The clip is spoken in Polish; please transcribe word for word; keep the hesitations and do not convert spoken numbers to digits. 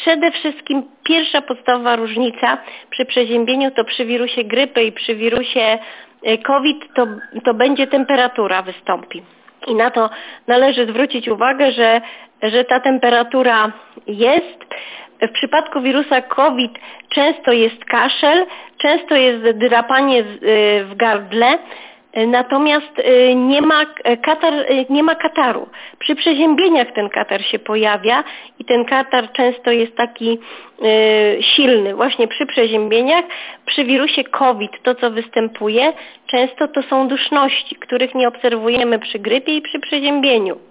przede wszystkim pierwsza podstawowa różnica przy przeziębieniu to przy wirusie grypy i przy wirusie COVID to, to będzie temperatura wystąpi. I na to należy zwrócić uwagę, że, że ta temperatura jest. W przypadku wirusa COVID często jest kaszel, często jest drapanie w gardle, natomiast nie ma, katar, nie ma kataru. Przy przeziębieniach ten katar się pojawia i ten katar często jest taki y, silny właśnie przy przeziębieniach. Przy wirusie COVID to, co występuje, często to są duszności, których nie obserwujemy przy grypie i przy przeziębieniu.